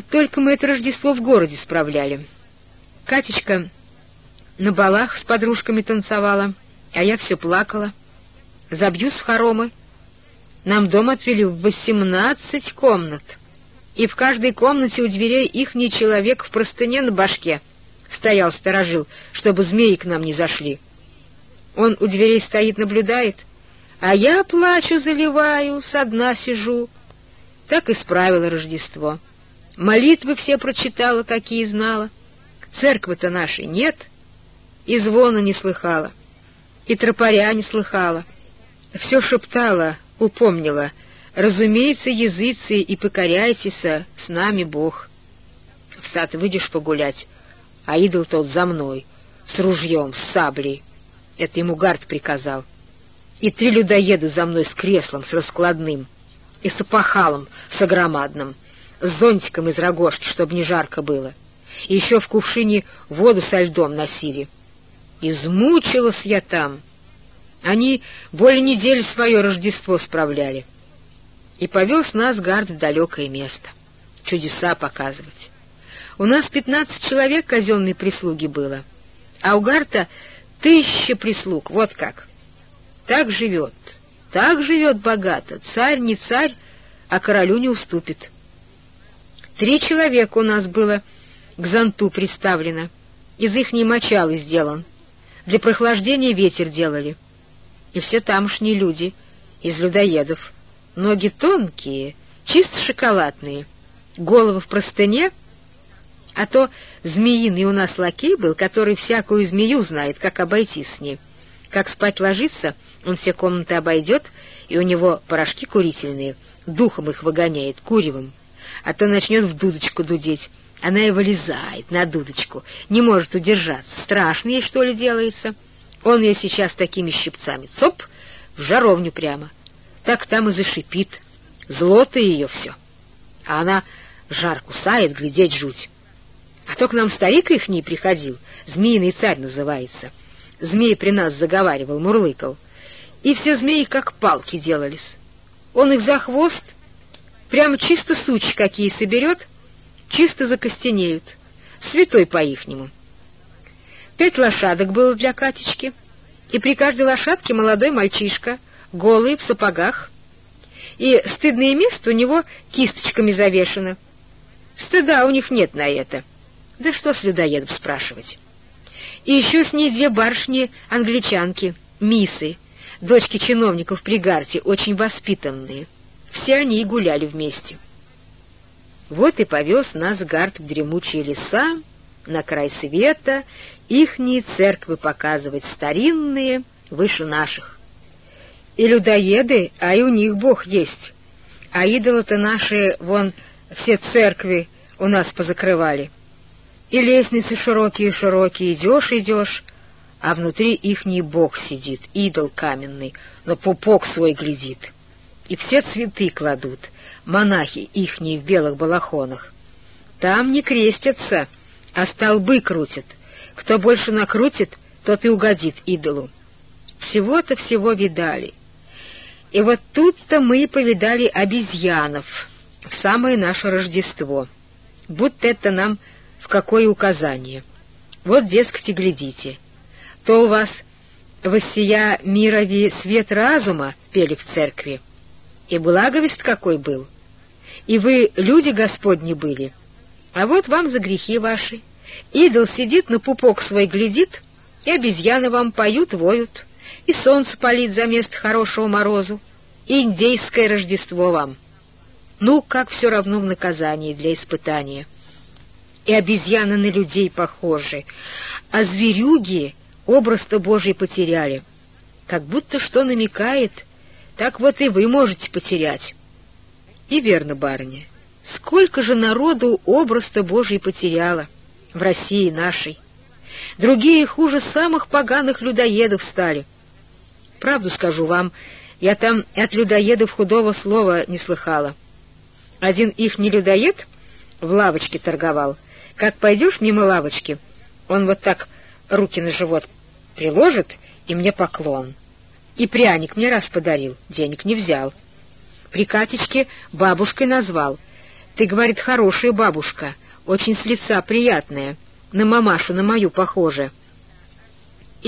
только мы это Рождество в городе справляли. Катечка на балах с подружками танцевала, а я все плакала. Забьюсь в хоромы. Нам дом отвели в 18 комнат, и в каждой комнате у дверей ихний человек в простыне на башке стоял, сторожил, чтобы змеи к нам не зашли. Он у дверей стоит, наблюдает, а я плачу, заливаю, со дна сижу. Так и справила Рождество. Молитвы все прочитала, какие знала. Церкви-то нашей нет, и звона не слыхала, и тропаря не слыхала. Все шептала, упомнила: разумеется, языцы, и покоряйтесь, с нами Бог. В сад выйдешь погулять, а идол тот за мной, с ружьем, с саблей. Это ему Гард приказал. И 3 людоеда за мной с креслом, с раскладным, и с опахалом, с огромадным, с зонтиком из рогожки, чтоб не жарко было. И еще в кувшине воду со льдом носили. Измучилась я там. Они более недели свое Рождество справляли. И повез нас Гард в далекое место. Чудеса показывать. У нас 15 человек казенной прислуги было, а у Гарта 1000 прислуг, вот как. Так живет богато. Царь не царь, а королю не уступит. 3 человека у нас было к зонту приставлено, из ихней мочалы сделан. Для прохлаждения ветер делали. И все тамошние люди, из людоедов. Ноги тонкие, чисто шоколадные, головы в простыне. А то змеиный у нас лакей был, который всякую змею знает, как обойтись с ней. Как спать ложится, он все комнаты обойдет, и у него порошки курительные, духом их выгоняет, куревом. А то начнет в дудочку дудеть. Она и вылезает на дудочку, не может удержаться. Страшно ей, что ли, делается? Он ее сейчас такими щипцами, цоп, в жаровню прямо. Так там и зашипит. Зло-то ее все. А она жар кусает, глядеть жуть. А то к нам старик ихний приходил, змеиный царь называется. Змей при нас заговаривал, мурлыкал. И все змеи как палки делались. Он их за хвост, прямо чисто сучи какие соберет, чисто закостенеют. Святой по-ихнему. 5 лошадок было для Катечки, и при каждой лошадке молодой мальчишка, голый, в сапогах. И стыдное место у него кисточками завешено. Стыда у них нет на это. Да что с людоедов спрашивать. И еще с ней 2 барышни-англичанки, миссы, дочки чиновников при Гарте, очень воспитанные. Все они и гуляли вместе. Вот и повез нас Гарт в дремучие леса, на край света, ихние церкви показывать, старинные, выше наших. И людоеды, а и у них Бог есть. А идолы-то наши, вон, все церкви у нас позакрывали. И лестницы широкие-широкие, идешь, а внутри ихний Бог сидит, идол каменный, на пупок свой глядит. И все цветы кладут, монахи ихние в белых балахонах. Там не крестятся, а столбы крутят. Кто больше накрутит, тот и угодит идолу. Всего-то всего видали. И вот тут-то мы и повидали обезьянов в самое наше Рождество. Будто это нам в какое указание. Вот, дескать, и глядите. То у вас «Воссия мирови свет разума» пели в церкви. И благовест какой был. И вы люди Господни были. А вот вам за грехи ваши. Идол сидит, на пупок свой глядит, и обезьяны вам поют, воют, и солнце палит за место хорошего морозу, и индейское Рождество вам. Ну, как все равно в наказании для испытания. И обезьяны на людей похожи, а зверюги образ-то Божий потеряли. Как будто что намекает, так вот и вы можете потерять. И верно, барыня, сколько же народу образ-то Божий потеряло в России нашей. Другие хуже самых поганых людоедов стали. Правду скажу вам, я там от людоедов худого слова не слыхала. Один ихний людоед в лавочке торговал. Как пойдешь мимо лавочки, он вот так руки на живот приложит, и мне поклон. И пряник мне раз подарил, денег не взял. При Катечке бабушкой назвал. Ты, говорит, хорошая бабушка, очень с лица приятная, на мамашу, на мою похожа.